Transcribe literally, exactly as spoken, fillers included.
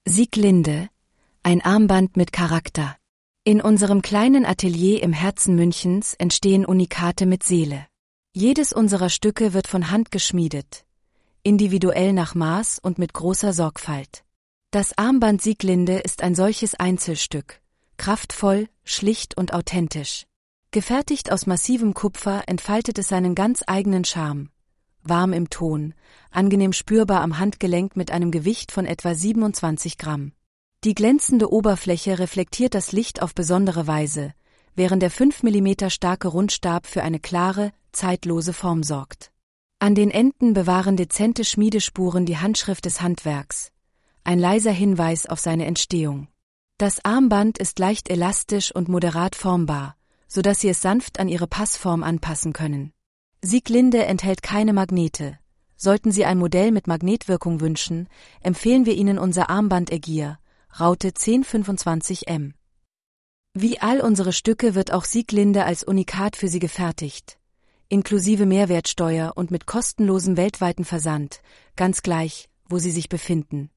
Sieglinde, ein Armband mit Charakter. In unserem kleinen Atelier im Herzen Münchens entstehen Unikate mit Seele. Jedes unserer Stücke wird von Hand geschmiedet, individuell nach Maß und mit großer Sorgfalt. Das Armband Sieglinde ist ein solches Einzelstück, kraftvoll, schlicht und authentisch. Gefertigt aus massivem Kupfer entfaltet es seinen ganz eigenen Charme. Warm im Ton, angenehm spürbar am Handgelenk mit einem Gewicht von etwa siebenundzwanzig Gramm. Die glänzende Oberfläche reflektiert das Licht auf besondere Weise, während der fünf Millimeter starke Rundstab für eine klare, zeitlose Form sorgt. An den Enden bewahren dezente Schmiedespuren die Handschrift des Handwerks, ein leiser Hinweis auf seine Entstehung. Das Armband ist leicht elastisch und moderat formbar, sodass Sie es sanft an Ihre Passform anpassen können. Sieglinde enthält keine Magnete. Sollten Sie ein Modell mit Magnetwirkung wünschen, empfehlen wir Ihnen unser Armband Ägir, Raute zehn fünfundzwanzig M. Wie all unsere Stücke wird auch Sieglinde als Unikat für Sie gefertigt, inklusive Mehrwertsteuer und mit kostenlosem weltweiten Versand, ganz gleich, wo Sie sich befinden.